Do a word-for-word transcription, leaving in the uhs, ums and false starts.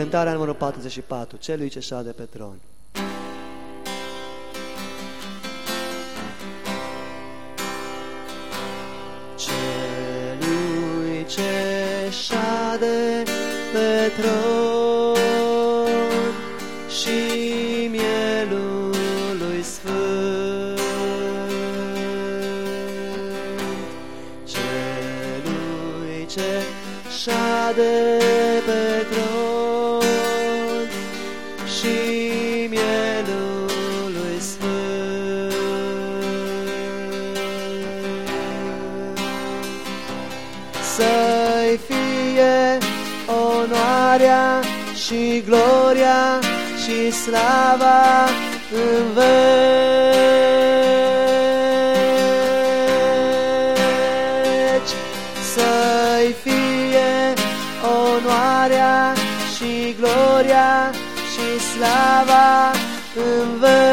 Cântarea numărul patruzeci și patru, Celui ce șade pe tron. Celui ce șade pe tron și mielului sfânt, celui ce șade pe tron și mielului sfânt, să-i fie onoarea și gloria și slava în veci, să-i fie onoarea și gloria și slava în veci.